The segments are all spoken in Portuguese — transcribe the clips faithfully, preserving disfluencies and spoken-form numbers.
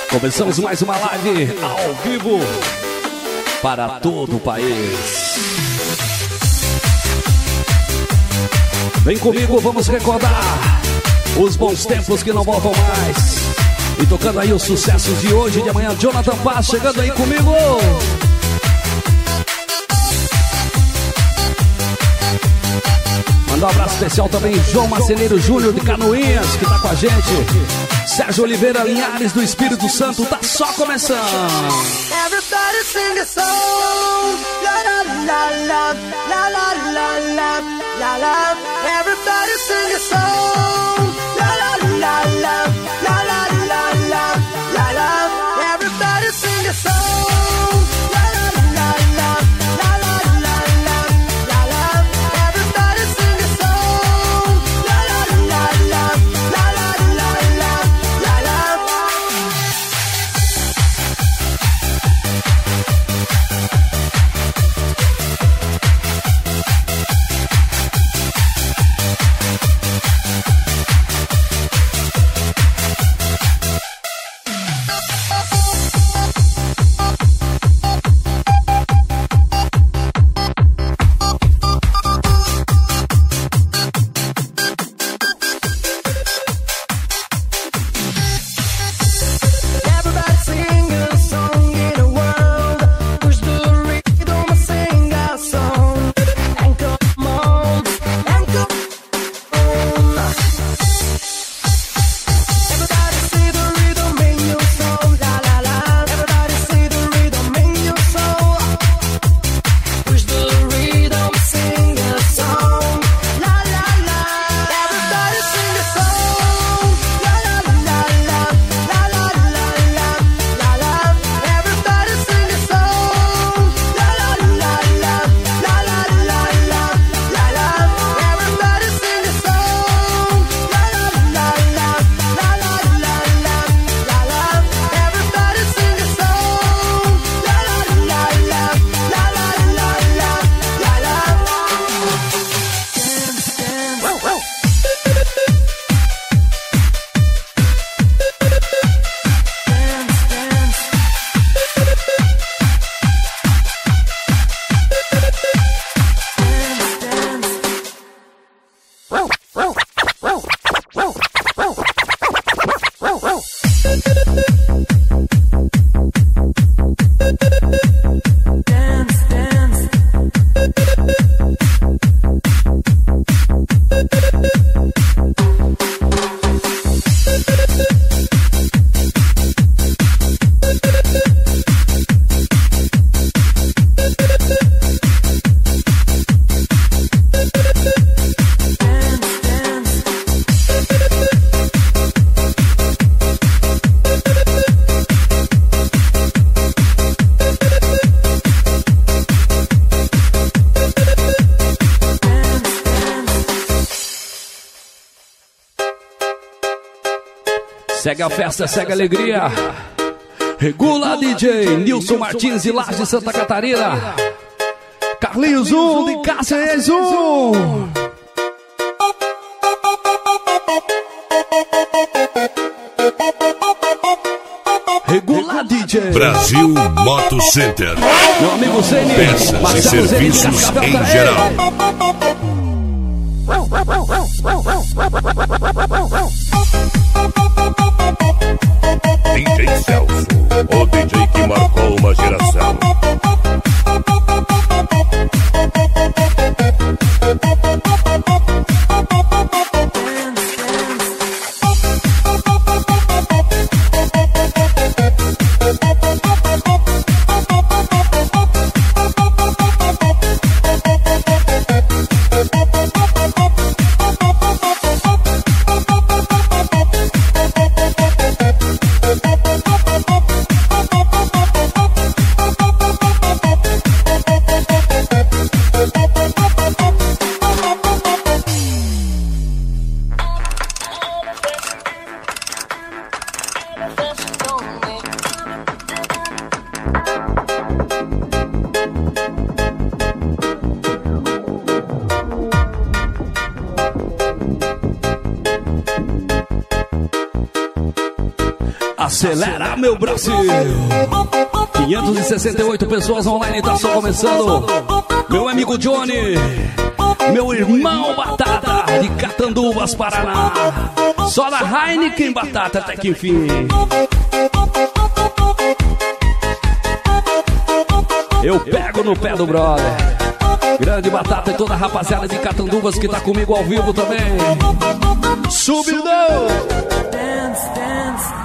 Começamos mais uma live ao vivo para todo o país. Vem comigo, vamos recordar os bons tempos que não voltam mais. E tocando aí os sucessos de hoje e de amanhã. Jonathan Paz chegando aí comigo. Mandar um abraço especial também, João Marceneiro Júnior de Canoinhas, que tá com a gente. Sérgio Oliveira Linhares do Espírito Santo, tá só começando. Everybody sing a song. La la la la la la la la la la. Everybody sing a song. La la la la la la la la la la. Everybody sing a song. La la la la la la la la la la. Everybody sing a song. La la la la la la la la la la. Segue a festa, segue a alegria. Regula D J Nilson Martins de Laje, Santa Catarina. Carlinhos Zoom de Cáceres Zoom. Regula D J Brasil Moto Center. Meu amigo Zene, peças e serviços em geral. D J Celso, o D J que marcou uma geração. Acelera, meu Brasil. quinhentas e sessenta e oito pessoas online, tá só começando. Meu amigo Johnny, meu irmão Batata, de Catanduvas, Paraná. Só na Heineken Batata até que enfim. Eu pego no pé do brother. Grande Batata e toda a rapaziada de Catanduvas que tá comigo ao vivo também. Subidão! Dance, dance.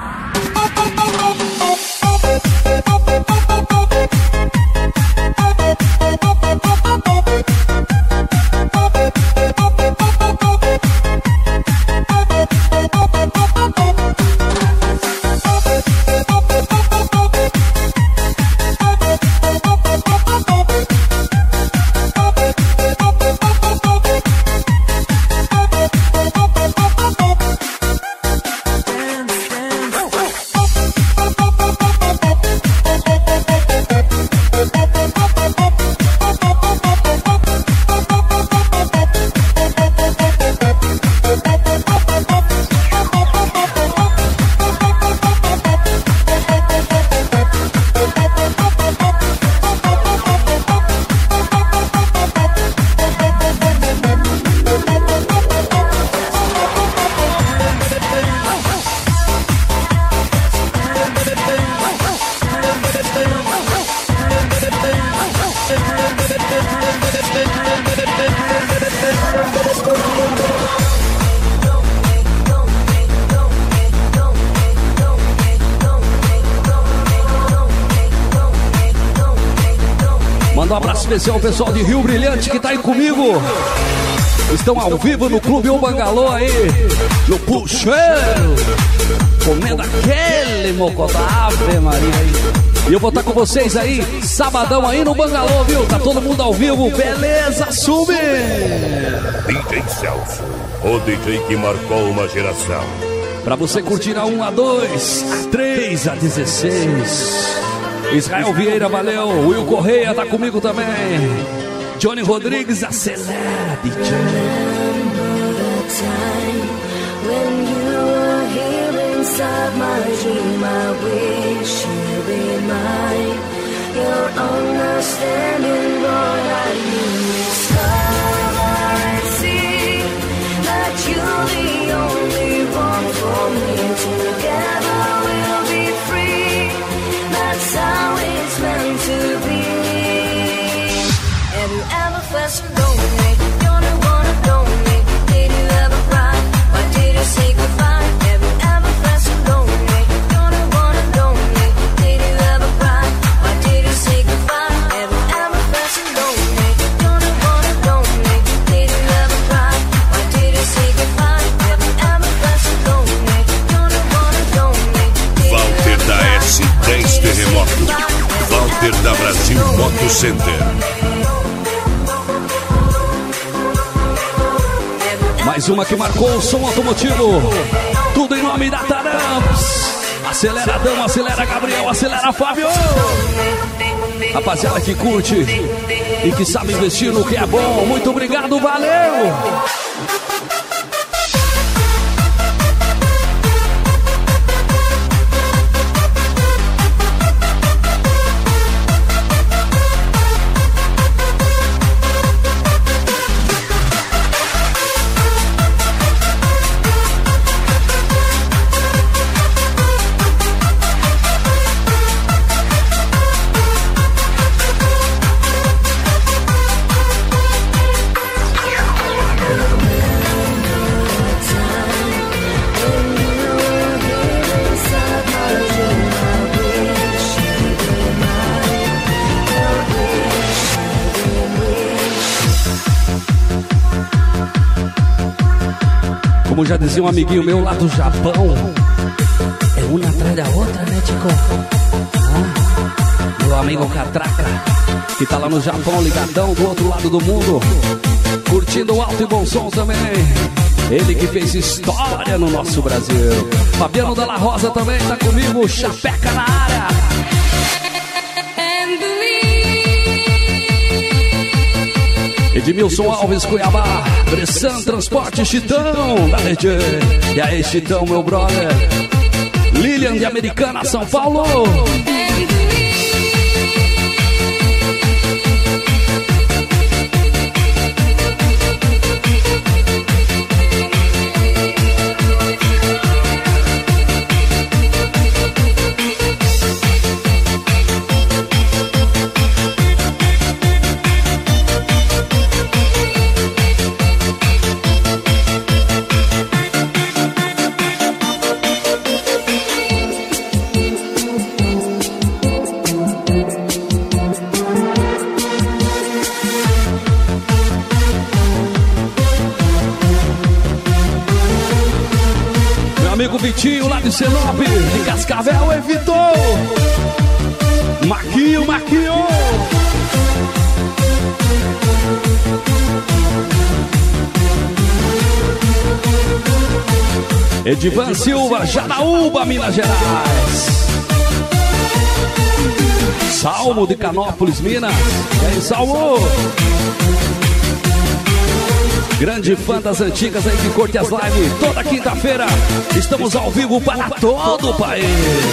Especial o pessoal de Rio Brilhante que tá aí comigo. Estão ao vivo no Clube O Bangalô aí, no Puxeiro, comendo aquele mocotá, Ave Maria aí. E eu vou estar com vocês aí, sabadão aí no Bangalô, viu? Tá todo mundo ao vivo, beleza? Sube! D J Celso, o D J que marcou uma geração. Pra você curtir a um, a dois, a três, a dezesseis. Israel Vieira, valeu. Will Correia tá comigo também. Johnny Rodrigues, acelera, D J. That's how it's meant to be. Have you ever felt so lonely? You're the one who lonely. Did you ever cry? Why did you say goodbye? Have you ever felt so lonely? You're the one who lonely. Did you ever cry? Why did you say goodbye? Have you ever felt so lonely? You're the one who lonely. Did you ever cry? Why did you say goodbye? Have you ever felt so lonely? You're the one who lonely. Walter da S dez Terremoto, Walter da Brasil Moto Center. Mais uma que marcou o som automotivo. Tudo em nome da Taramps. Acelera Dão, acelera Gabriel, acelera Fábio. Rapaziada que curte e que sabe investir no que é bom. Muito obrigado, valeu! Como já dizia um amiguinho meu lá do Japão, é uma atrás da outra, né, Tico? Ah, meu amigo Catraca, que tá lá no Japão, ligadão do outro lado do mundo, curtindo o alto e bom som também. Ele que fez história no nosso Brasil. Fabiano Della Rosa também tá comigo, Chapeca na área. Edmilson Alves, Cuiabá, Bressan Transporte, Chitão da Rede. E aí, Chitão, meu brother. Lilian de Americana, São Paulo. Vitinho lá de Sinop, de Cascavel, evitou. Marquinho, Marquinho. Edivan Silva, Jaraúba, Minas Gerais. Salmo de Canópolis, Minas. E aí, Salmo? Grande fã das antigas aí que curte as lives. Toda quinta-feira estamos ao vivo para todo o país.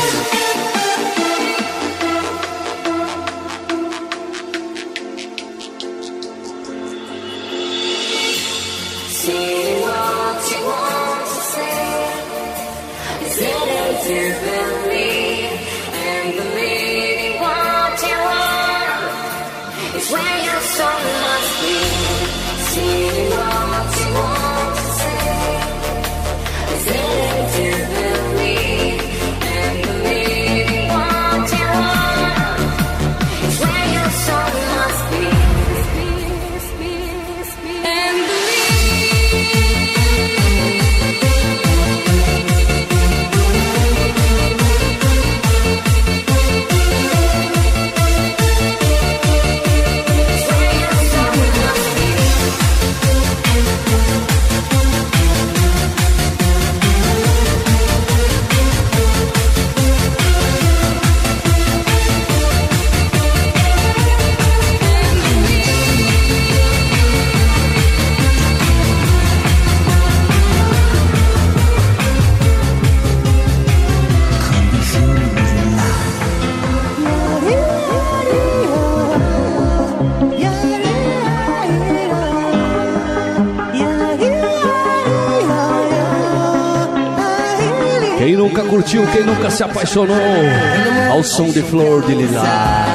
Quem nunca curtiu, quem nunca se apaixonou ao som de Flor de Lilá.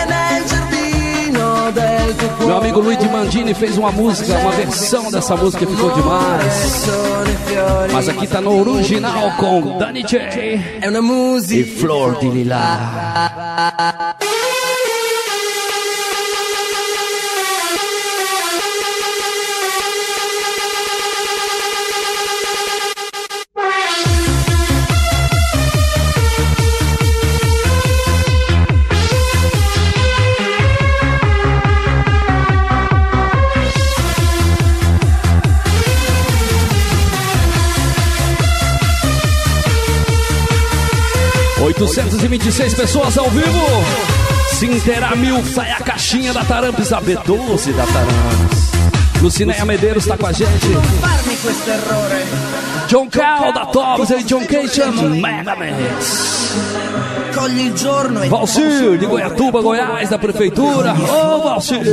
Meu amigo Luigi Mandini fez uma música, uma versão dessa música que ficou demais. Mas aqui tá no original com Dani J e Flor de Lilá. oitocentos e vinte e seis pessoas ao vivo. Se inteirar mil, sai a caixinha da Tarampes, a B doze da Tarampes. Lucinéia Medeiros tá com a gente. John Cal da Tops e John Cation Mega Mix. Valcir de Goiatuba, Goiás, da Prefeitura. Ô, oh, Valcir.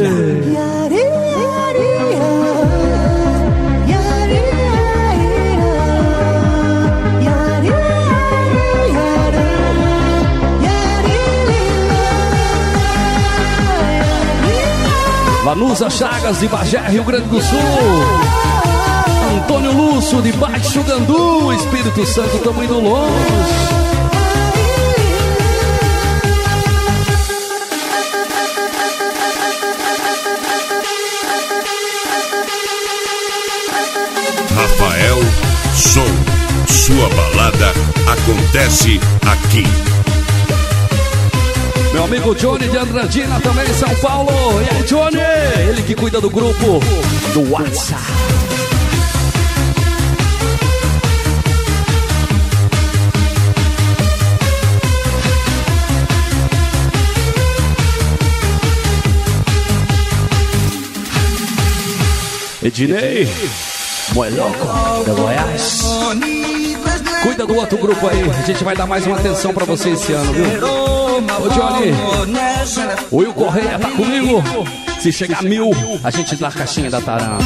Vanusa Chagas de Bagé, Rio Grande do Sul. Antônio Lúcio de Baixo Gandu, Espírito Santo, tamo indo longe. Rafael Som, sua balada acontece aqui. Meu amigo Johnny de Andradina, também em São Paulo. E aí, Johnny? Ele que cuida do grupo do WhatsApp. Ednei, muy loco de Goiás. Cuida do outro grupo aí. A gente vai dar mais uma atenção pra você esse ano, viu? Ô Johnny, o Will Correia tá comigo. Se chegar a mil, a gente dá a caixinha da Taram.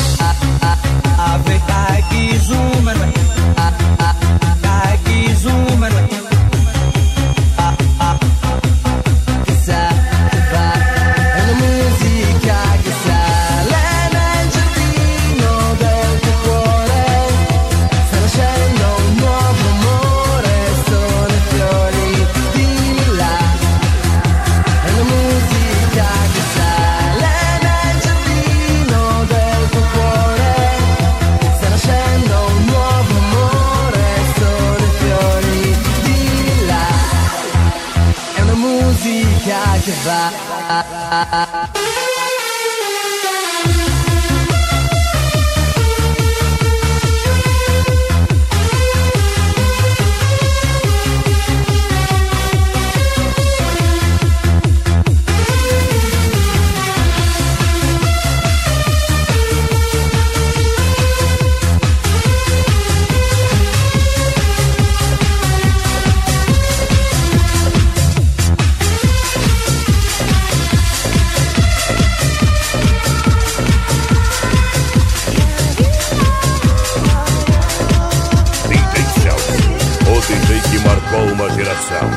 Uma geração.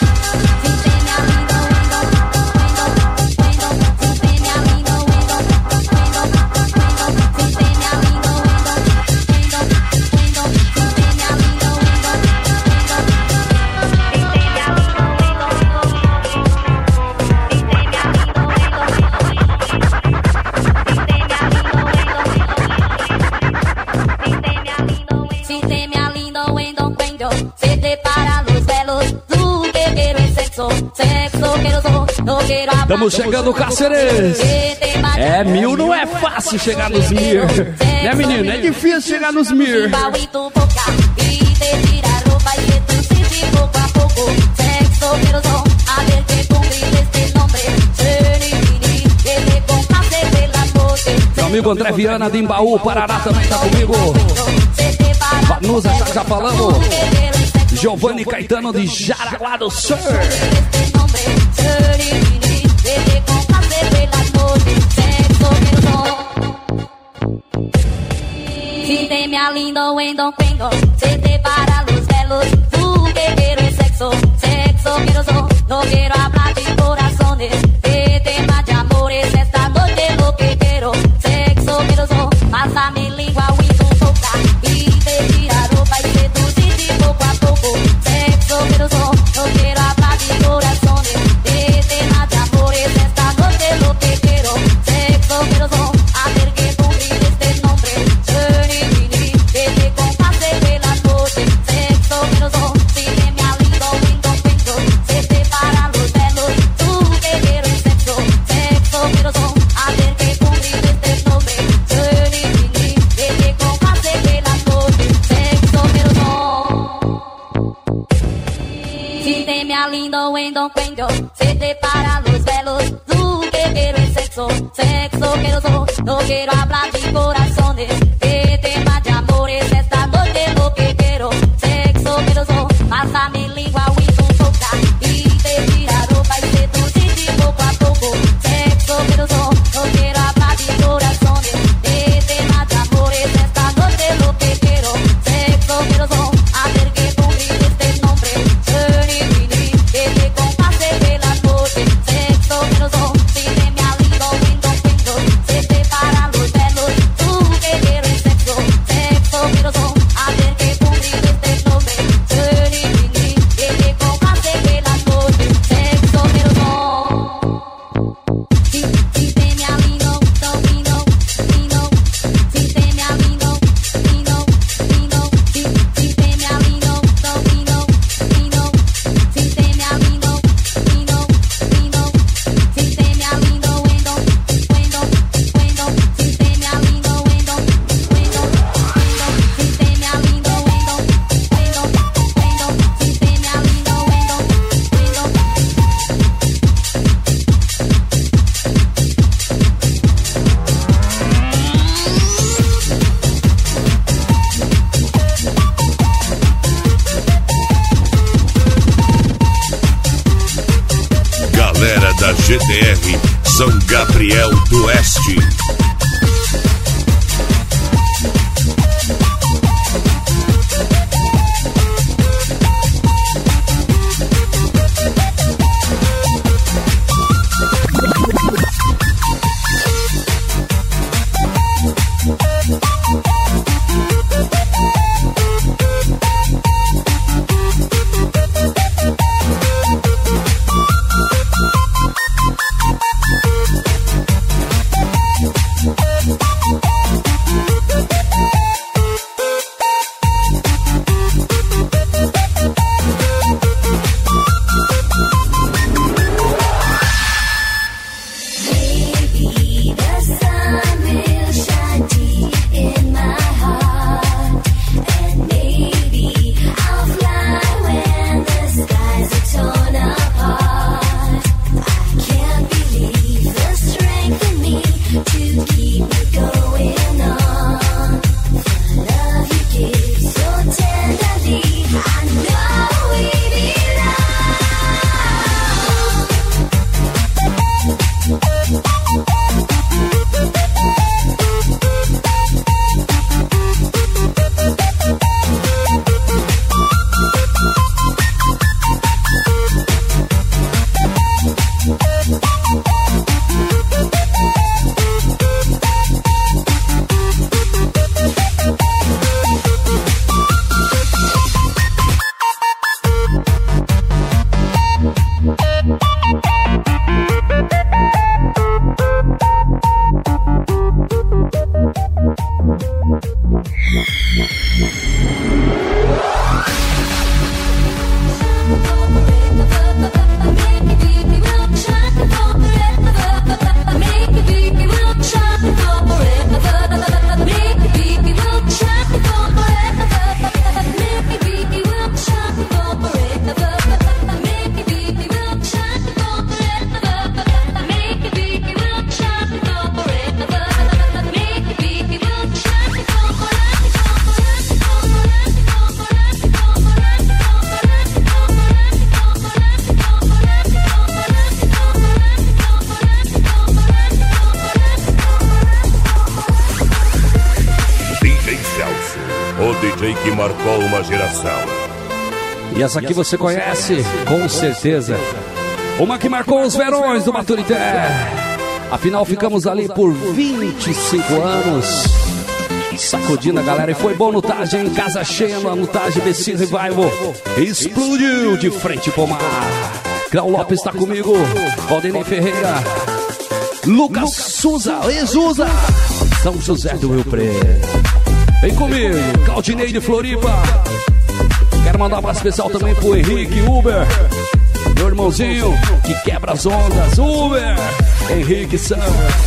Estamos chegando, Cáceres. É, mil não é fácil chegar nos mir. Né, menino? É difícil chegar nos mir. Meu amigo André Viana de Embaú, Paraná também tá comigo. Vanusa, já, já falamos. Giovanni Caetano de Jaraguá do Sul. Sistema lindo, wendo, cuendo. Se te para los velos. Tú que quiero es sexo. Sexo quiero so. No quiero hablar de corazones. De temas de amores. Esta noche lo que quiero. Sexo quiero so. Pasa mi lengua y tu boca. Y te tira ropa y seducir poco a poco. Sexo quiero so. No quiero hablar de corazones. De temas de amores. Esta noche lo que quiero. Sexo quiero so. Hacer que tú grites este nombre. Lindo, wendo, cuendo. Se te para los velos. Tú que quiero es sexo. Sexo quiero so. No quiero hablar de corazones. De temas de amores. Esta noche lo que quiero. Sexo quiero so. Pasa mi lengua y tu boca. Y te tira ropa y seducir poco a poco. Sexo quiero so. No quiero hablar de corazones. De temas de amores. Esta noche lo que quiero. Sexo quiero so. Hacer que tú grites este nombre. Se te para los velos, tú que quieres Gabriel do Oeste. Que marcou uma geração. E essa aqui você conhece, com certeza. Uma que marcou os verões do Baturité. Afinal, ficamos ali por vinte e cinco anos, sacudindo a galera. E foi bom no Taj, em casa cheia, no Taj B C Revival. Explodiu de frente pro mar. Cléo Lopes está comigo, Valdemir Ferreira, Lucas Souza, Exusa, São José do Rio Preto. Vem comigo, Claudinei de Floripa. Quero mandar um abraço especial também pro Henrique Uber, meu irmãozinho que quebra as ondas. Uber, Henrique Samba.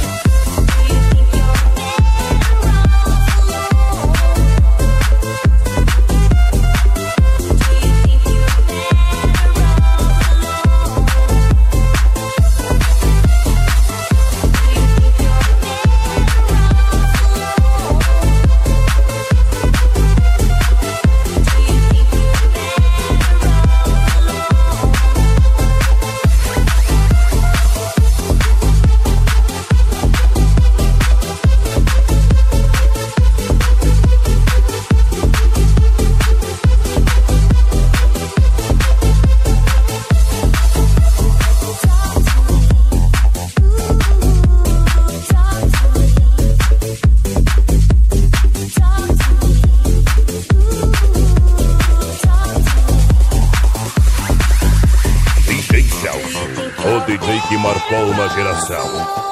Que marcou uma geração.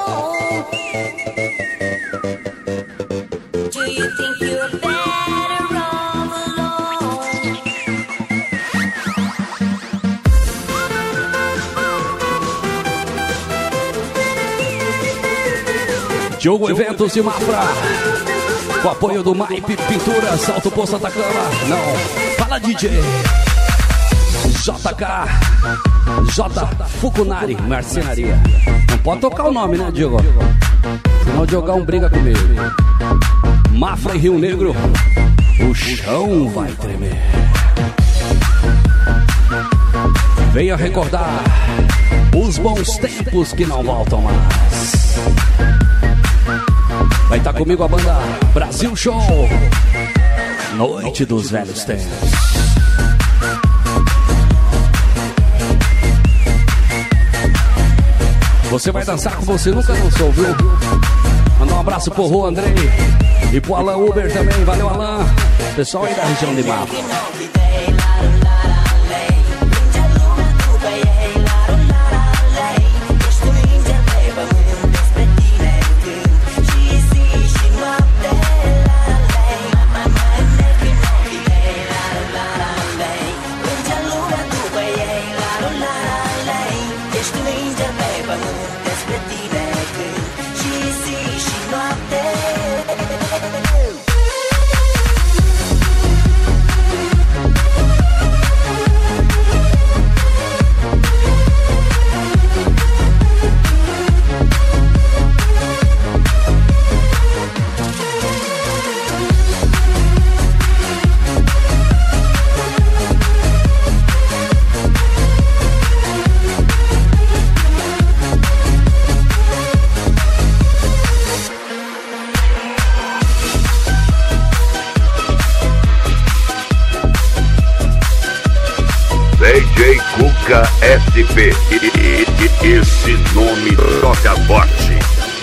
Diogo Eventos de Mafra, com apoio do Maipe Pinturas, Alto Poço Atacama. Não, fala D J J K, J Fukunari, Marcenaria. Não pode tocar o nome, né, Diogo? Senão o Diogão briga comigo. Mafra e Rio Negro, o chão vai tremer. Venha recordar Os bons tempos que não voltam mais. Vai estar comigo a banda Brasil Show. Noite dos Velhos Tempos. Você vai dançar como você nunca dançou, viu? Mandar um abraço pro Rô Andrei e pro Alan Uber também. Valeu, Alan. Pessoal aí da região de Mapa. D J Cuca S P. Esse nome toca forte.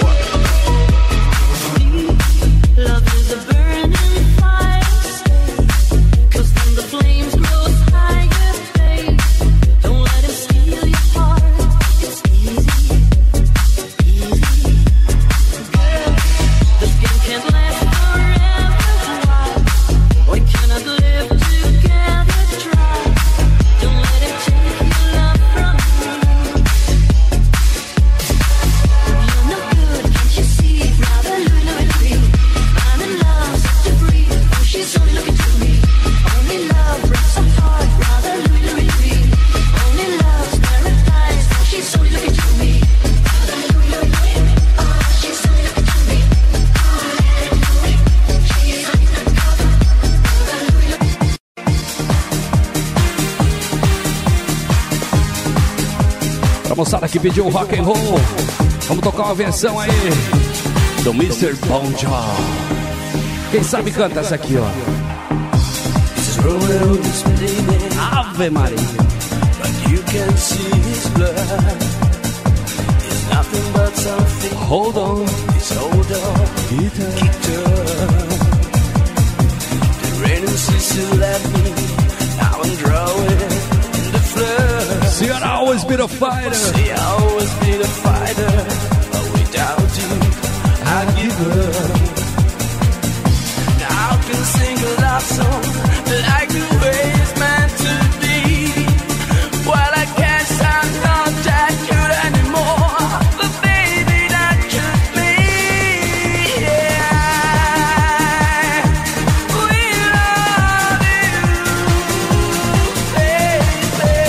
Moçada que pediu rock and roll, vamos tocar uma versão aí do mister Bon Jovi. Quem sabe canta essa aqui, ó. Ave Maria. Hold on, see, I'll always be the fighter. See, I'll always be the fighter. But without you, I'd give up. Now I can sing a love song like the way it's meant to be. While I guess I'm not that good anymore, but baby, that could be. Yeah, we love you, baby.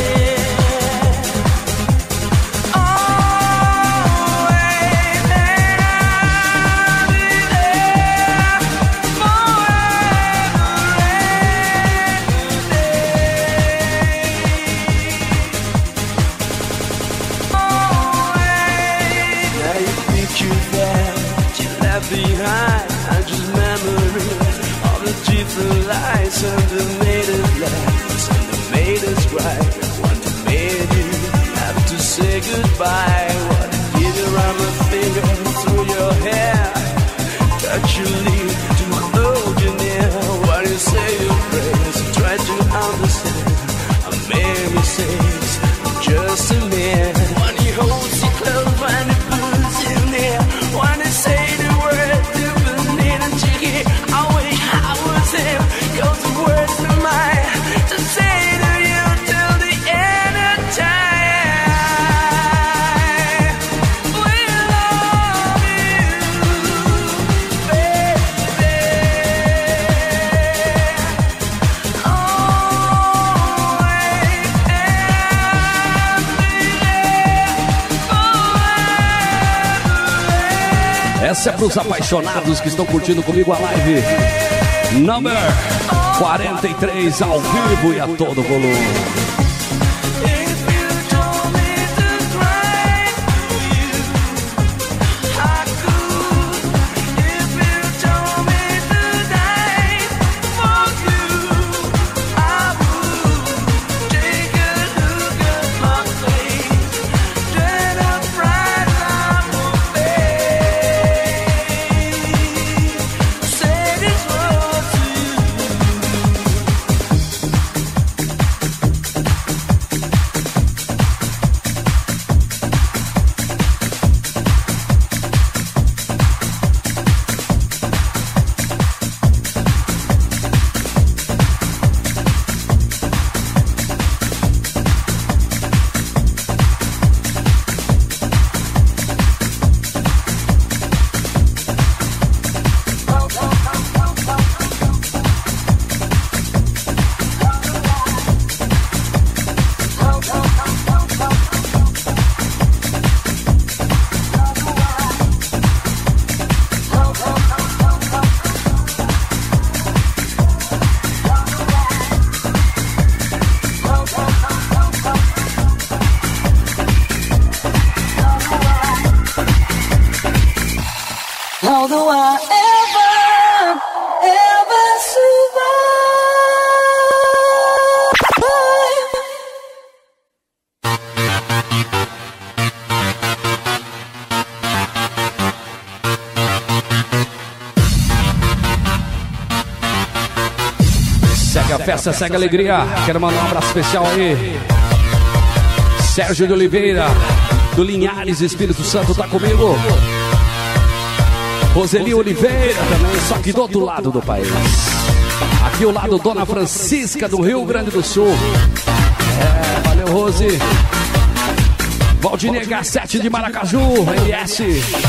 Behind, are just memories of the different lights and the made us laugh and the made us cry. What made you have to say goodbye? What did you run my finger through your hair? Touch your lips to hold you near. When you say your prayers, try to understand. I made mistakes, I'm just a man. When he holds you close, when he pulls you near, when he say the word. I wish I was him, 'cause the words are mine to say to you till the end of time. We love you, baby. Always Essa é pros apaixonados que estão curtindo comigo a live Number quarenta e três ao vivo e a todo volume. How do I ever, ever survive? Segue a festa, segue a alegria. Quero mandar um abraço especial aí. Sérgio de Oliveira, do Linhares, Espírito Santo, tá comigo. Roseli Oliveira também, só que do outro lado do país. Aqui o lado Dona Francisca, do Rio Grande do Sul. É, valeu, Rose. Valdinei H sete de Maracaju, M S.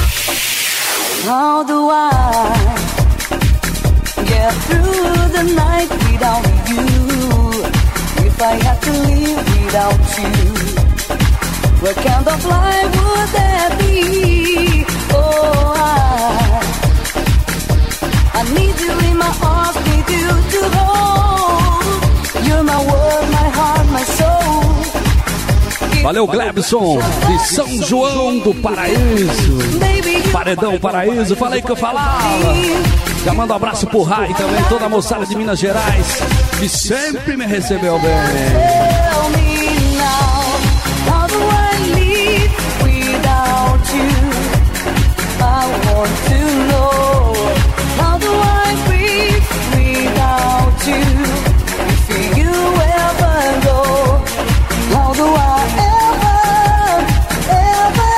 How do I get through the night without you? If I had to live without you, what kind of life would that be? Oh, I, I need you in my arms, need you to hold. You're my world, my heart, my soul. Valeu, Glebson, de São João do Paraíso. Paredão Paraíso, falei que eu falava. Já mando um abraço pro Rai também, toda a moçada de Minas Gerais, que sempre me recebeu bem. Tell me now, how do I live without you? I want to know, how do I breathe without you? If you ever go, how do I ever, ever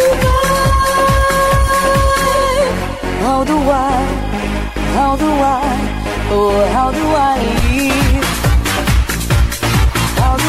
survive? How do I, how do I, oh how do I live? How do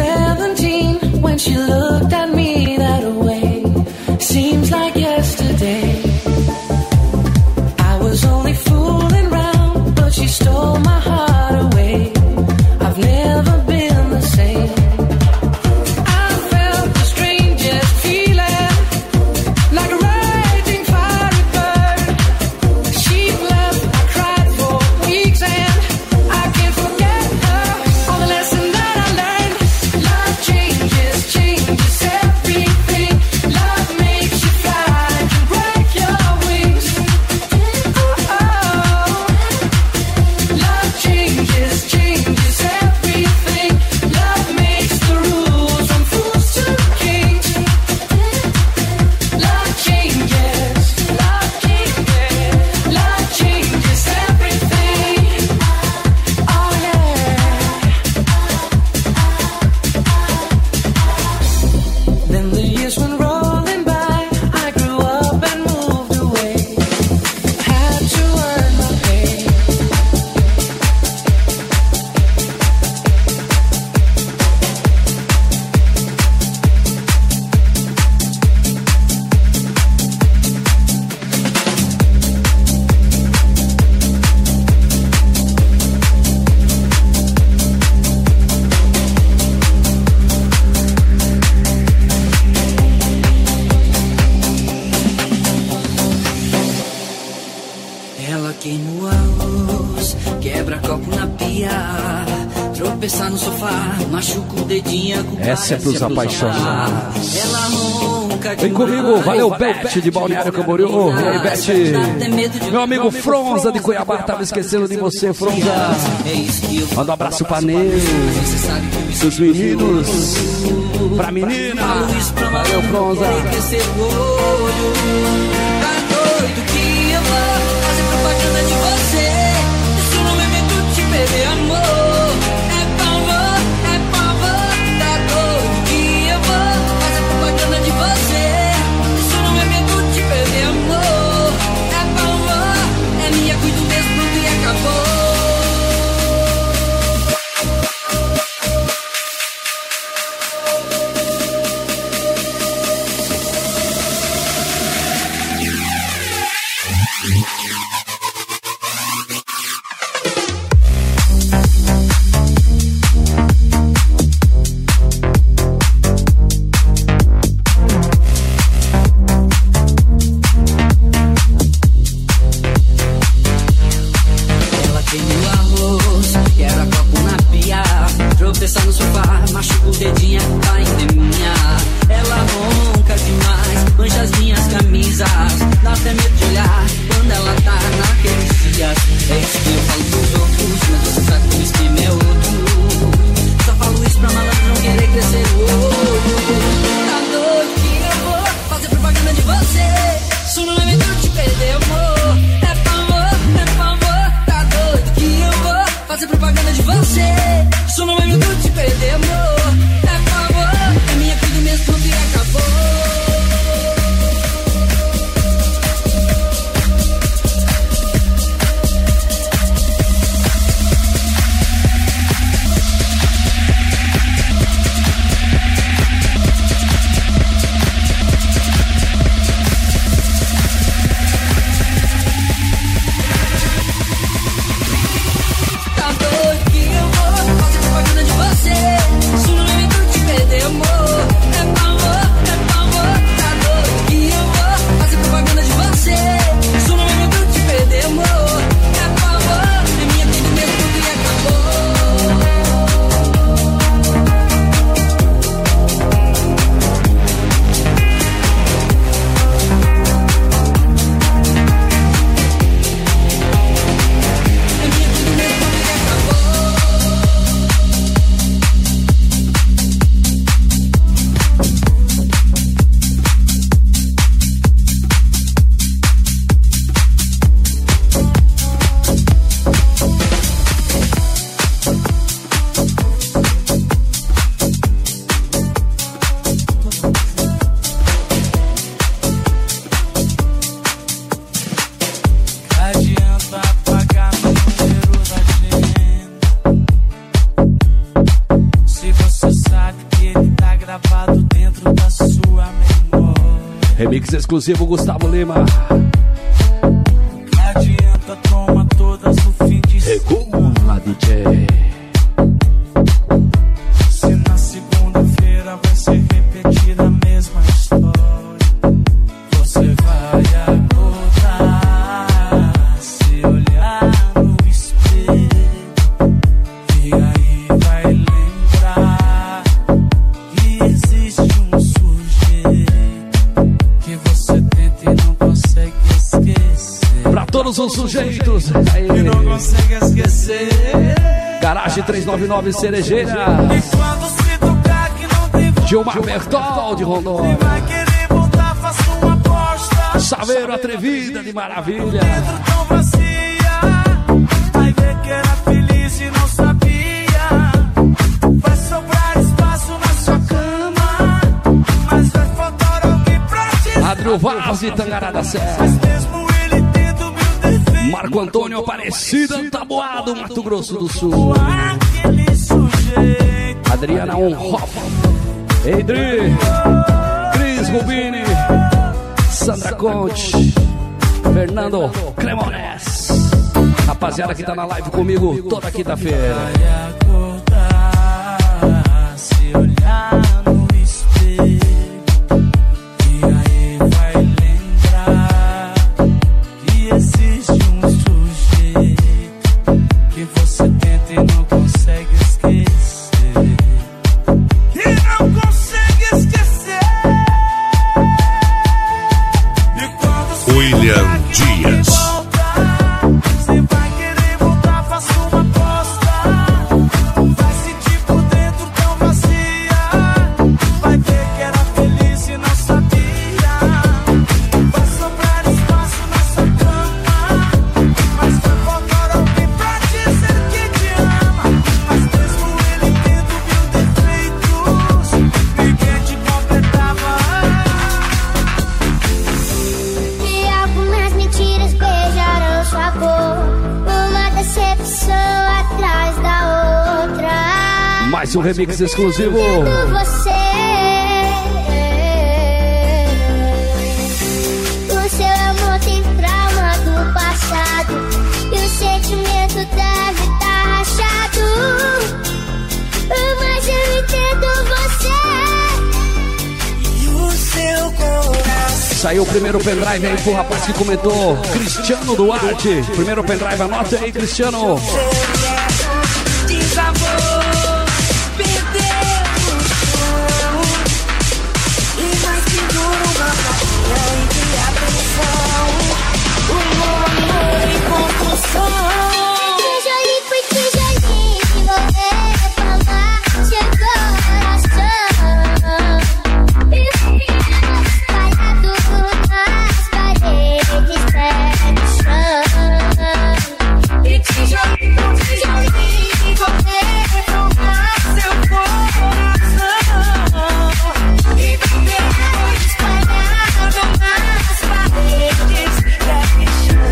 seventeen when she looked at me that way. Seems like yesterday. I was only fooling round, but she stole my heart away. I've never been the same. I felt the strangest feeling, like a raging fiery bird. She left, I cried for weeks and I can't forget her. All the lesson that I learned. Love changes, changes everything. Love makes you fly, can break your wings. Oh, oh. Love changes, changes everything. Love makes the rules from fools to kings. Love changes, love changes, love changes everything. Oh yeah. Then the years went rolling by. I grew up and moved away. Had to earn my pay. Ela queima a luz, quebra copo na pia, tropeçar no sofá, machuca o dedinho com Essa é pros apaixonados. Ela ronca Vem comigo, valeu Beth de Balneário Camboriú. E aí, Beth? Meu amigo Fronza de Cuiabá, tava esquecendo de você, Fronza. Manda um abraço pra Neu, seus meninos, pra menina. Valeu, Fronza. Tá doido que eu vou fazer propaganda de você. Isso não é medo de perder amor. É pavor, é pavor. Tá doido que eu vou fazer propaganda de você. Isso não é medo de perder amor. É pavor, é minha, cuido mesmo, pronto e acabou. gravado dentro da sua memória. Remix exclusivo Gustavo Lima. Não adianta, toma todas no fim de semana. D J. Se na segunda-feira vai ser repetida a mesma história, você vai acordar, se olhar no espelho, e aí vai lembrar que existe um sujeito que você tenta e não consegue esquecer. Pra todos os sujeitos E não consegue esquecer. Garagem trezentos e noventa e nove Cerejeira. E quando se tocar que não tem volta, Gilmar Bertol de Rondônia. vai querer voltar, faça uma aposta. Saveiro Atrevida de Maravilha. Dentro tão vazia, vai ver que era feliz e não sabia. Vai sobrar espaço na sua cama, mas vai faltar alguém pra te Adrio Vaz de Tangará da Serra. Mas mesmo ele tendo mil defeitos, Marco Antônio Aparecida Taboado, Mato Grosso do Sul. aquele sujeito Adriana Onhoff. Eidri. Cris Rubini. Sandra Conte. Fernando Cremones. Rapaziada que tá na live comigo toda quinta-feira. vai acordar, se olhar no espelho, e aí vai lembrar que existe um sujeito que você tenta e não consegue esquecer. E não consegue esquecer. E quando se William tocar que não tem Dias. volta, você vai querer voltar, faça uma aposta. Vai sentir por dentro tão vazia, vai ver que era feliz e não sabia. Vai sobrar espaço na sua cama, mas vai faltar alguém pra dizer que te ama. Mas mesmo ele tendo mil defeitos, ninguém te completava. E algumas mentiras beijaram sua boca, uma decepção atrás da outra. Mais um remix exclusivo. Por você, o seu amor tem trauma do passado, e o sentimento deve estar rachado. Mas eu entendo você e o seu coração. Saiu o primeiro pendrive aí pro rapaz que comentou. Cristiano Duarte. Primeiro pendrive, anota aí, Cristiano. Desabou, perdeu o chão, e mais que dura uma batalha entre a pressão, o amor e confusão. Tijolinho por tijolinho que vou reformar seu coração, e espalhado nas paredes pé no chão. E tijolinho por tijolinho que vou reformar seu coração, e amor espalhado nas paredes pé no chão.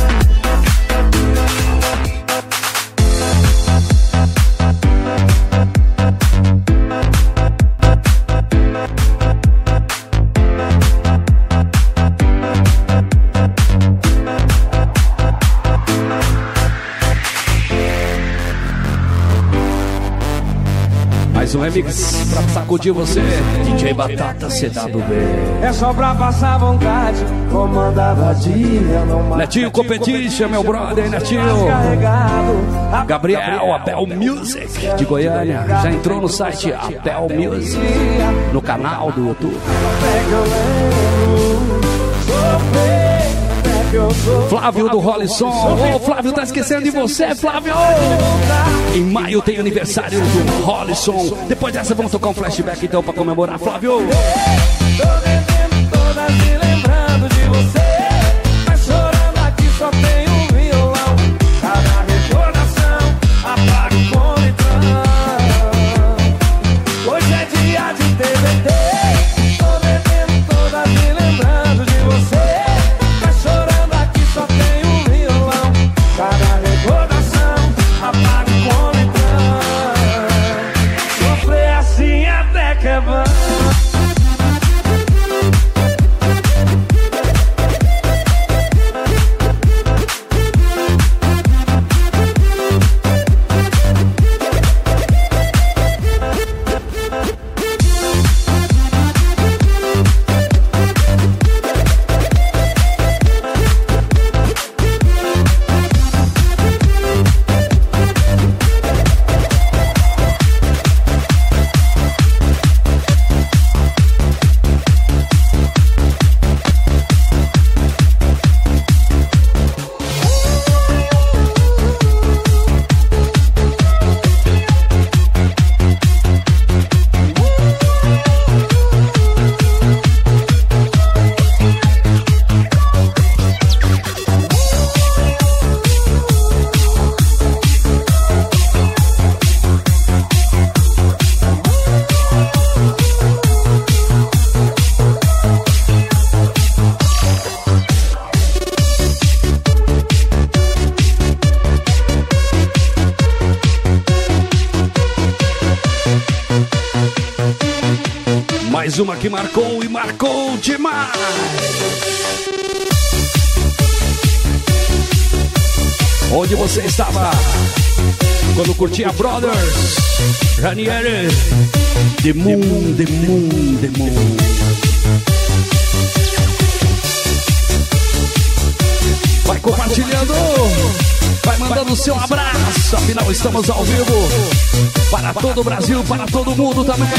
Mais um remix pra sacudir você. D J Batata C W B. É só pra passar vontade, comandava dia, não mais. Netinho Competition, meu brother, Netinho. Carregado, Gabriel, Apel Music de Goiânia. Já entrou no site Apel Music, no canal do YouTube. Flávio do Rollisson. Ô, Flávio, tá esquecendo de você, Flávio. Em maio tem aniversário do Rollisson. Depois dessa, vamos tocar um flashback então pra comemorar, Flávio. Tô devendo todas e lembrando de você, mas chorando aqui só tem um violão. Cada recordação apago com litrão. Hoje é dia de D V D. Tô devendo todas e lembrando de você, mas chorando aqui só tem um violão. Cada recordação apago com litrão. Sofrer assim até que é bom. Mais uma que marcou e marcou demais. Onde você estava quando curtia Brothers? Ranieri, The Moon, The Moon, The Moon. Vai compartilhando, vai mandando o seu abraço. Afinal, estamos ao vivo para todo o Brasil, para todo mundo também.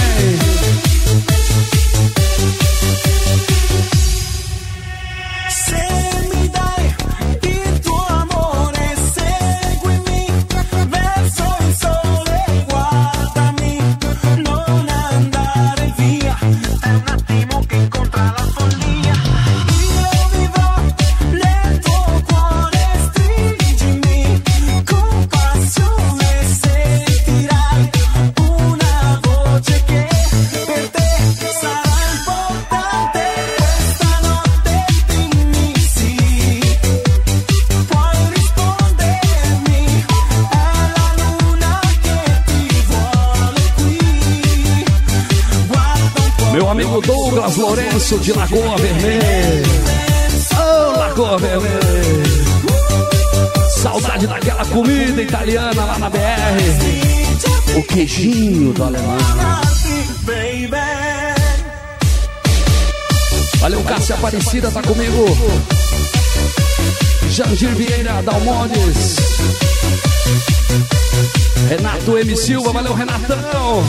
Douglas Lourenço de Lagoa Vermelha. Oh, Lagoa Vermelha. Saudade daquela comida italiana lá na B R. O queijinho do alemão. Valeu, Cássia Aparecida, tá comigo. Jandir Vieira, Dalmondes. Renato M. Silva, valeu, Renatão.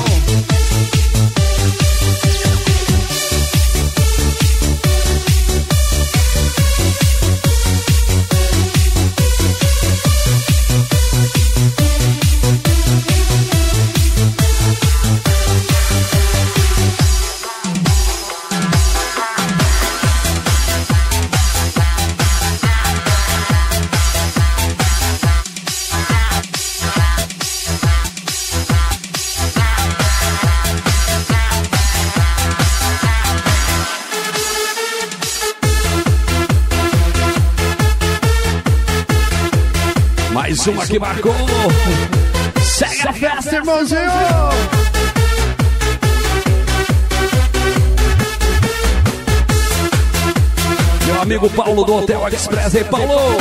Mais uma que marcou. Segue a festa, irmãozinho. Meu amigo Paulo do Hotel Express. Ei, Paulo.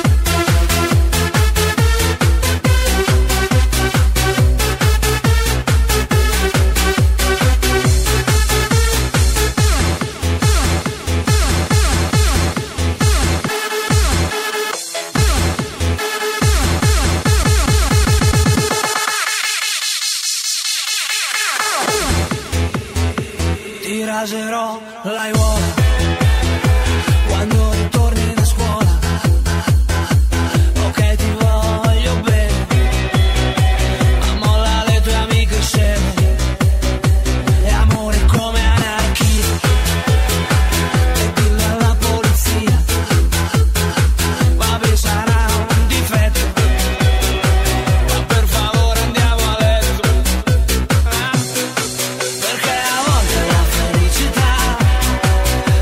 Raserò l'aiuola quando ritorni da scuola. Ok, ti voglio bene, ma molla le tue amiche sceme. E amore come anarchia, e dillo alla polizia. Vabbè, sarà un difetto, ma per favore andiamo a letto. Perché a volte la felicità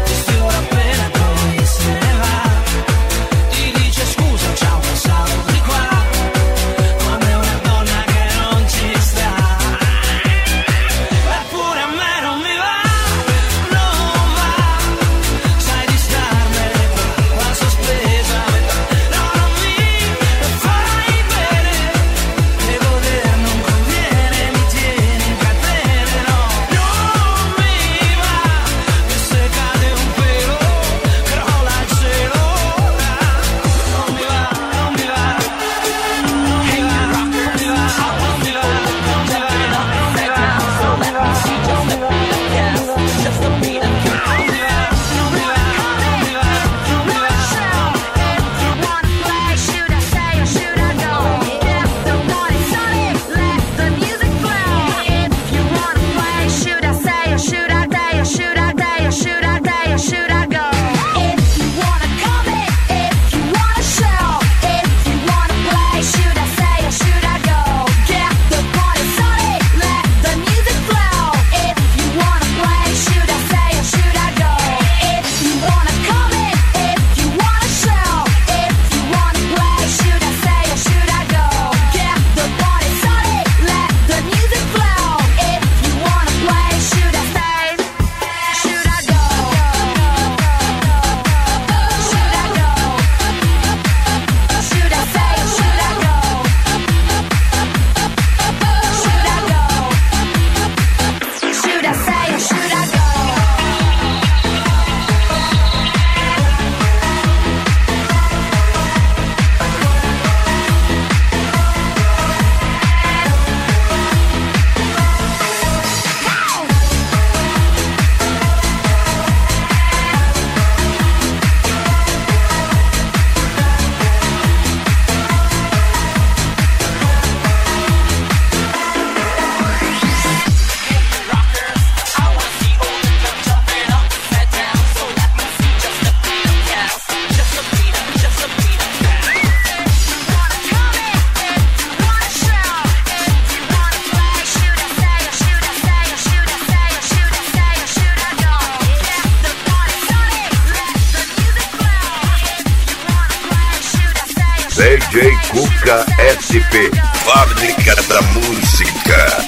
D J Cuca S P, fábrica da música.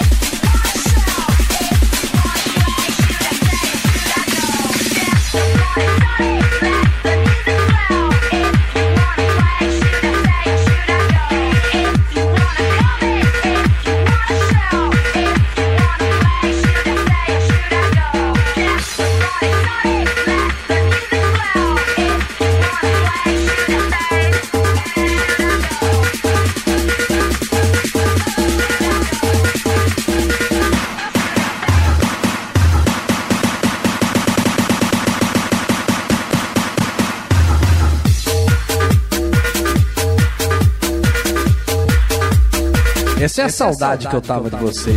Essa é a saudade que eu tava de vocês.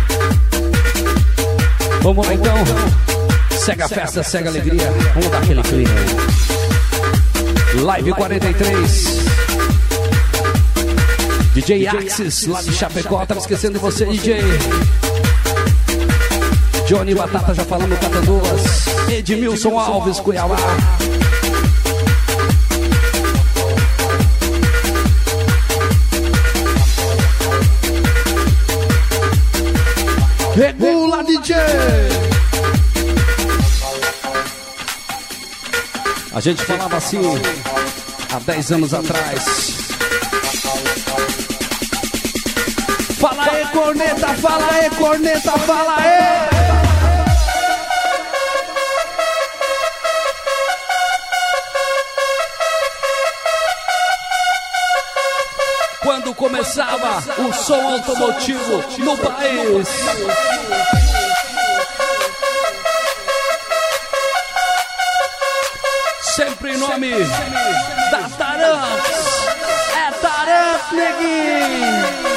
Vamos lá então. Segue a festa, segue a alegria. Vamos dar aquele clima. Live quarenta e três. D J Axis, lá de Chapecó. Tava esquecendo de você, D J. Johnny Batata já falando Catanduas. Edmilson Alves, Cuiabá. Regula, D J! A gente falava assim há dez anos atrás. Fala aí, corneta, fala aí, corneta, fala aí! Quando começava o som automotivo no país. Sempre em nome da Taramps. É Taramps, neguinho.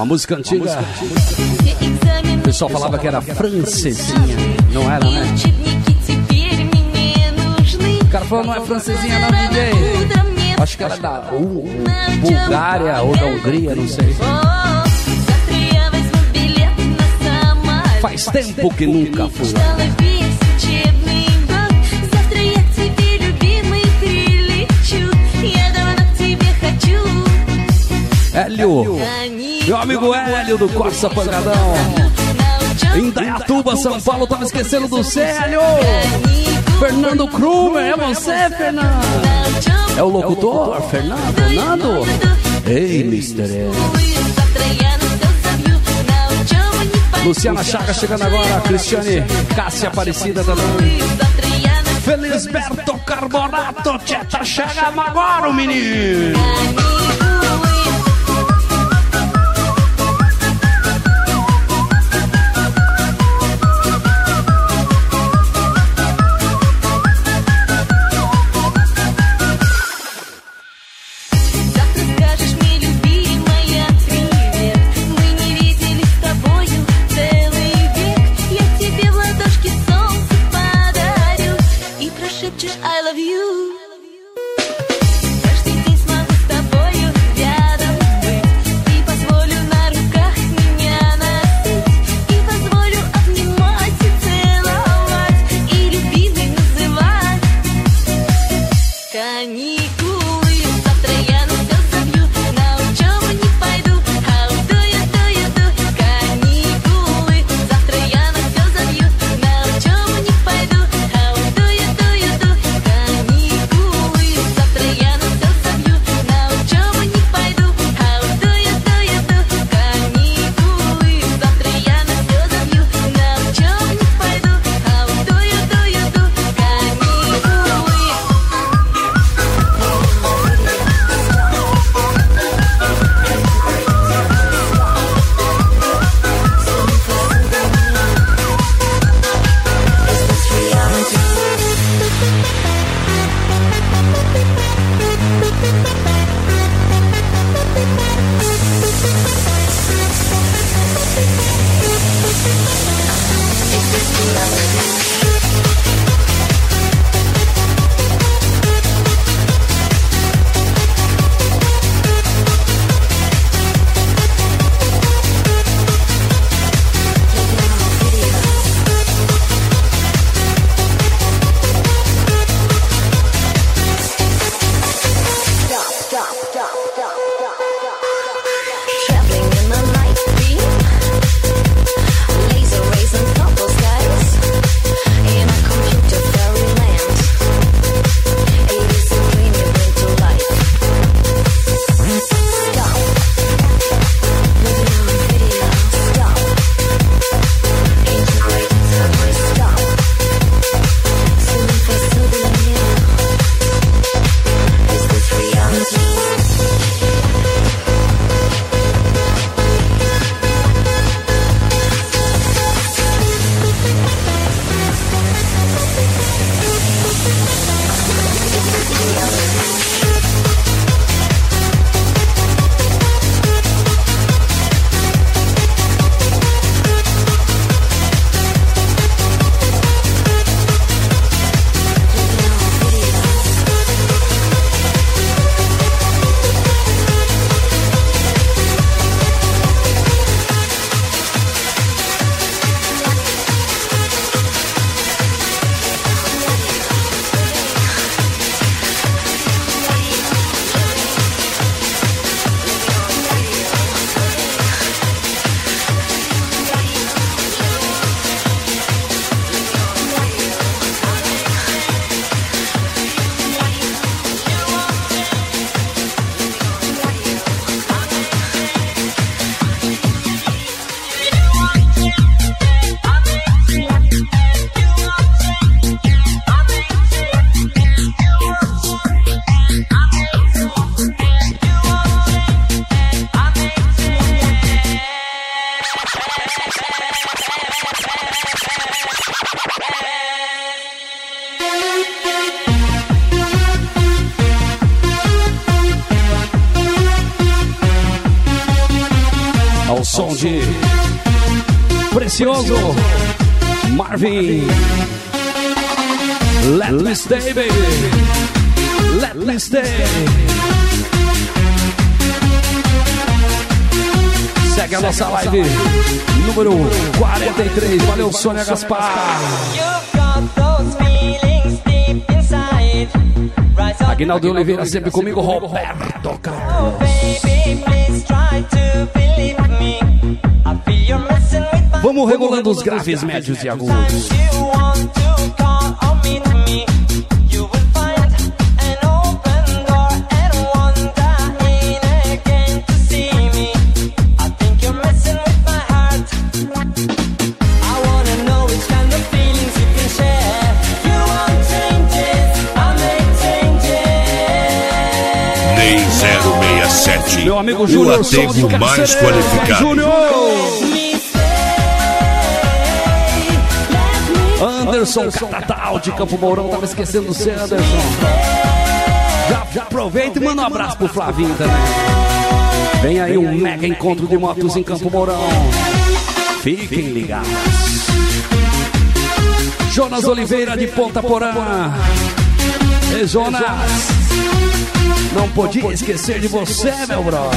Uma música antiga. O pessoal falava que era francesinha. Não era, né? O cara falou, não é francesinha não, D J. Acho que ela é da uh, Bulgária ou da Hungria, não sei. Faz tempo que nunca fui. Hélio, meu amigo Hélio do Costa Pancadão. Em Indaiatuba, São Paulo, tava esquecendo do Célio. Fernando Krumer, é você, Fernando? É o locutor, Fernando? Fernando? Ei, mister L. Luciana Chaga chegando agora, Cristiane Cássia Aparecida também. Felisberto Carbonato, tchê, tá chegando agora o menino. I love you. hoje. Precioso Marvin. Let me stay, baby. Let me stay. Segue a nossa live número quarenta e três. Valeu, Sônia Gaspar. Aguinaldo Oliveira sempre comigo, Roberto Carlos. Vamos regulando os graves, médios e agudos. Meu amigo Júnior, o atego mais qualificado. Júnior! Anderson Catatal de Campo Mourão, tava esquecendo do você, Anderson. Já, já aproveita e manda um abraço pro Flavinho também. Vem aí um mega encontro de motos em Campo Mourão. Fiquem ligados. Jonas Oliveira de Ponta Porã. E Jonas, não podia esquecer de você, meu brother.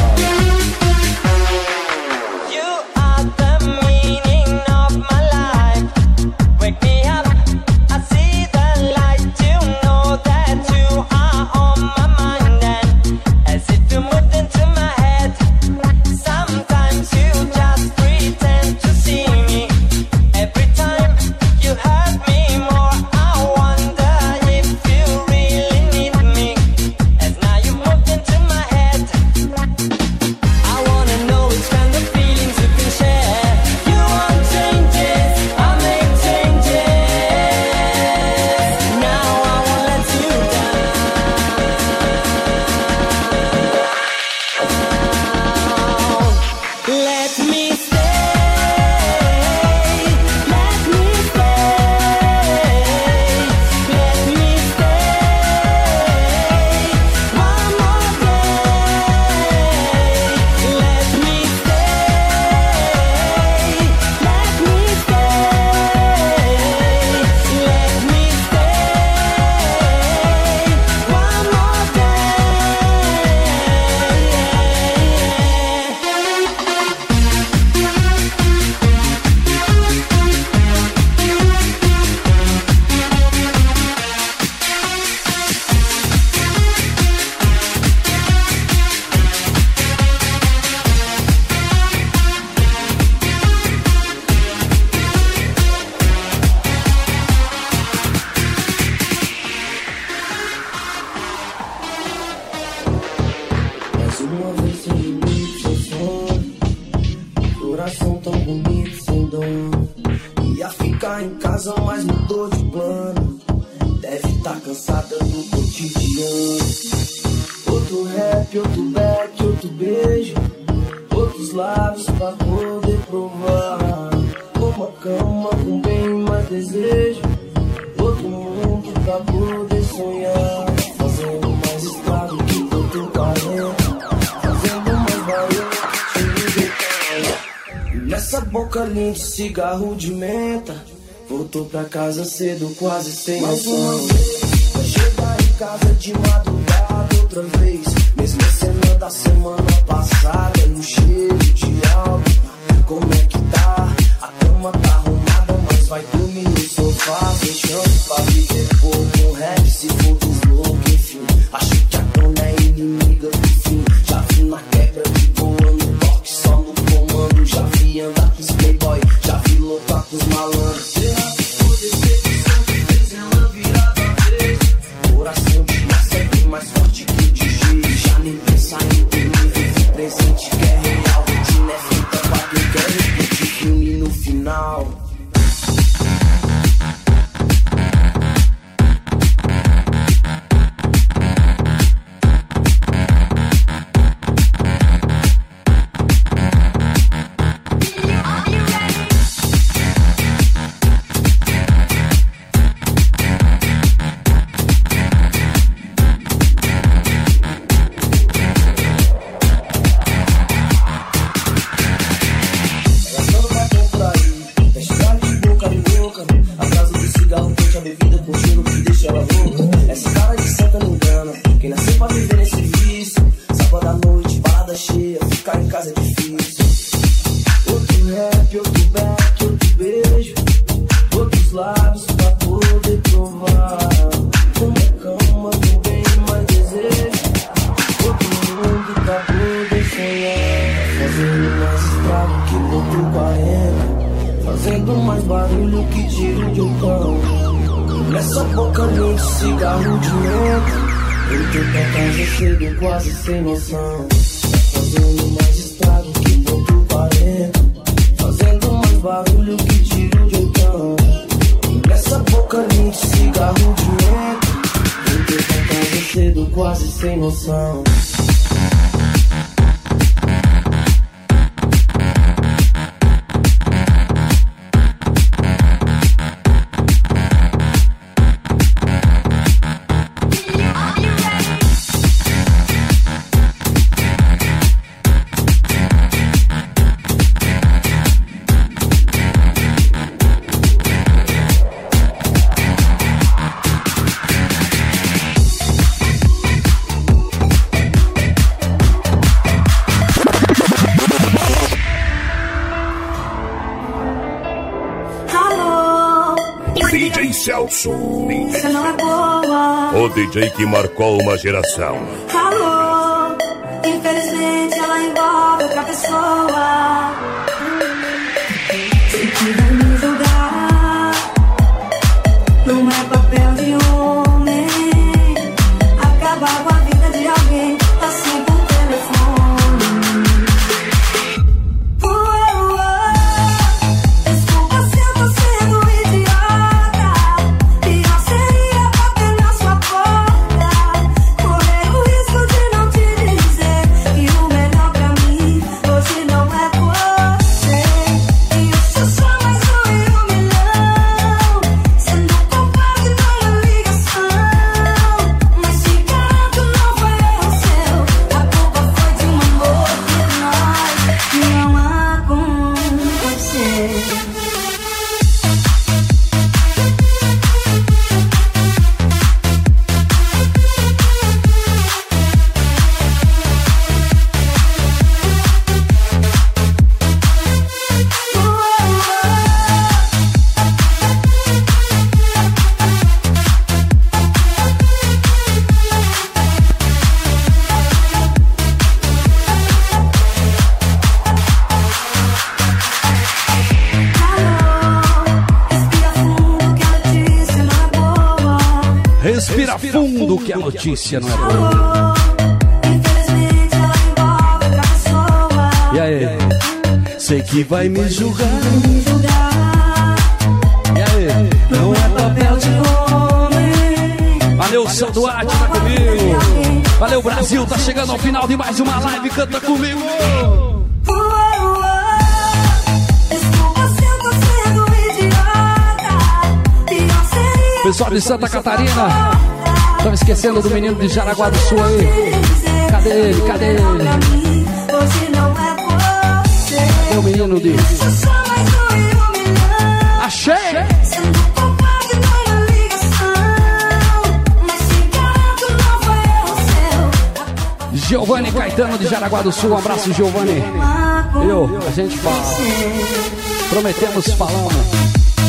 Cigarro de menta, voltou pra casa cedo, quase sem noção. Vai chegar em casa de madrugada outra vez, mesma cena da semana passada, no cheiro de álcool. Como é que tá? A cama tá arrumada, mas vai dormir no sofá, fechando pra viver pouco. Um rap se for dos loucos, enfim. Acho que a dona é inimiga do fim. Já vi na quebra de boa no toque, só no comando. Já vi andar com os playboy, já vi lutar com os malandros. Será que foi decepção que fez ela virar da vez? Coração de massa é viver nesse vício. Sábado à noite, balada cheia, ficar em casa é difícil. Outro rap, outro back, outro beijo. Outros lábios pra poder provar. Uma cama com bem mais desejo. Outro mundo pra poder sonhar. Fazendo mais estrago que outro quarenta. Fazendo mais barulho que tiro de um cão. Nessa boca limpa, cigarro de menta. Eu tô pra casa cedo, quase sem noção. Fazendo mais estrago que outro quarenta. Fazendo mais barulho que tiro de um cão. Nessa boca limpa, cigarro de menta. Eu tô pra casa cedo, quase sem noção. D J Celso, Você não é boa. o D J que marcou uma geração. Falou, infelizmente ela envolve outra pessoa. Se quiser me julgar, não é papel de homem. Acabar com a vida de alguém assim por telefone. Uh, uh, uh. Desculpa se eu tô sendo idiota. Pior seria bater na sua porta. Correr o risco de não te dizer que o melhor pra mim hoje não é você. E eu sou só mais um em um milhão, sendo culpado de uma ligação. Mas se garanto não foi erro seu. A culpa foi de um amor que nós não aconteceu. Respira fundo que a notícia não é boa. Infelizmente ela envolve outra pessoa. E aí? Sei que vai me julgar. Me julgar E aí? não é papel de homem. Valeu, seu Duarte, tá comigo. Valeu, Brasil, tá chegando ao final de mais uma live. Canta comigo. Uh, uh, uh. Desculpa se eu tô sendo idiota. Pior seria Pessoal de Santa Catarina, tava esquecendo do menino de Jaraguá do Sul aí. Cadê ele? Cadê ele? hoje não é você. Cadê o menino de... Sou só mais um em um milhão, Achei! sendo culpado de uma ligação. Mas se garanto não foi erro seu. Giovanni Caetano de Jaraguá do Sul, um abraço, Giovanni. Eu, a gente fala. Prometemos, falamos.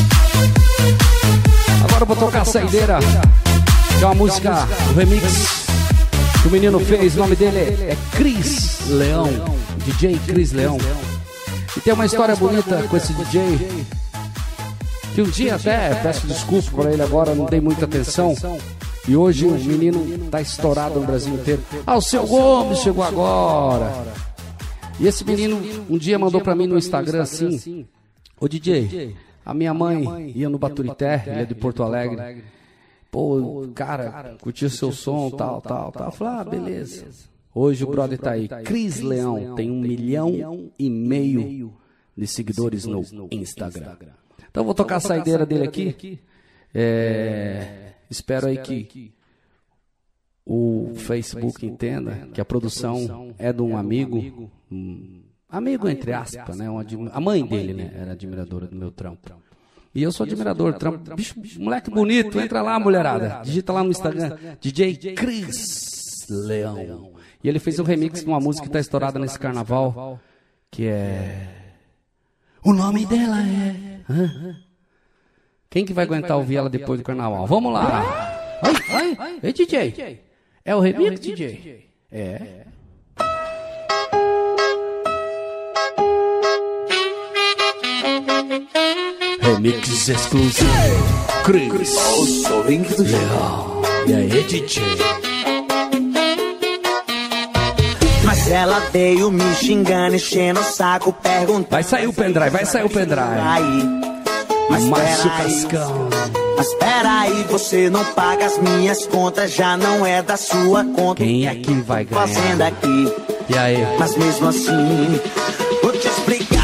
Agora eu vou tocar a saideira, que é uma música, um remix que o menino fez. O nome dele é, é Cris Leão, D J Cris Leão. E tem uma história bonita com esse D J, que um dia até, peço desculpa por ele agora, não dei muita atenção. E hoje o menino tá estourado no Brasil inteiro. Ah, o seu Gomes chegou agora. E esse menino um dia mandou pra mim no Instagram assim: ô D J, a minha mãe ia no Baturité, ele é de Porto Alegre. Pô, cara, curtiu seu som, tal, tal, tal. Eu falei, ah, beleza. Hoje o brother tá aí. Cris Leão tem um milhão e meio de seguidores no Instagram. Então eu vou tocar a saideira dele aqui. É, espero aí que o Facebook entenda que a produção é de um amigo, um amigo entre aspas, né? Um admi- a mãe dele, né? Era admiradora do meu trampo. E eu sou admirador, trampo, bicho, moleque bonito, entra lá, mulherada. Digita lá no Instagram, D J Cris Leão. E ele fez um remix de uma música que tá estourada nesse carnaval, que é... O nome dela é... Hã? Quem que vai aguentar ouvir ela depois do carnaval? Vamos lá! Ai, ai, ei, D J! É o remix, D J? É. Remix exclusivo. Cris. Leão. E aí, D J? Mas ela veio me xingando, enchendo o saco, perguntando. Vai sair o pendrive, vai sair o pendrive. Mas Márcio peraí, Cascão. mas peraí, você não paga as minhas contas, já não é da sua conta. Quem é que vai ganhar? Fazendo aqui. E aí? Mas mesmo assim, vou te explicar.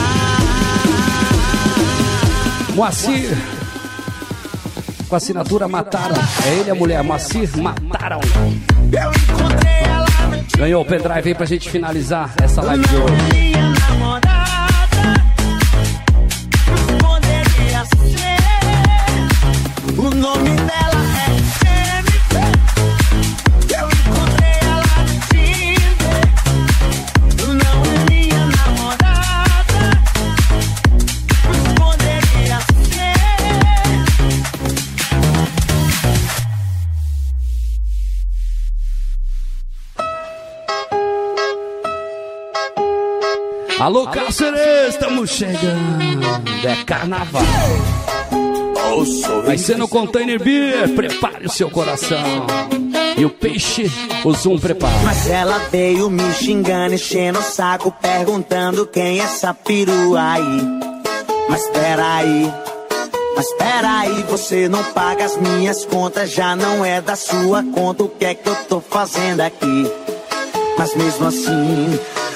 Moacir. Com a assinatura mataram. É ele, a mulher. Moacir, mataram. Eu encontrei ela no dia. Ganhou o pendrive aí pra gente finalizar essa live de hoje. Minha namorada poderia ser. O nome dela é Jennifer. Eu encontrei ela no Tinder. Não é minha namorada, mas poderia ser. Alô, Cáceres, estamos chegando. É carnaval. Vai ser no Container Beer. Prepare o seu coração. E o peixe, o Zoom prepara. Mas ela veio me xingando, enchendo o saco, perguntando quem é essa perua aí. Mas peraí, mas peraí, você não paga as minhas contas, já não é da sua conta. O que é que eu tô fazendo aqui? Mas mesmo assim,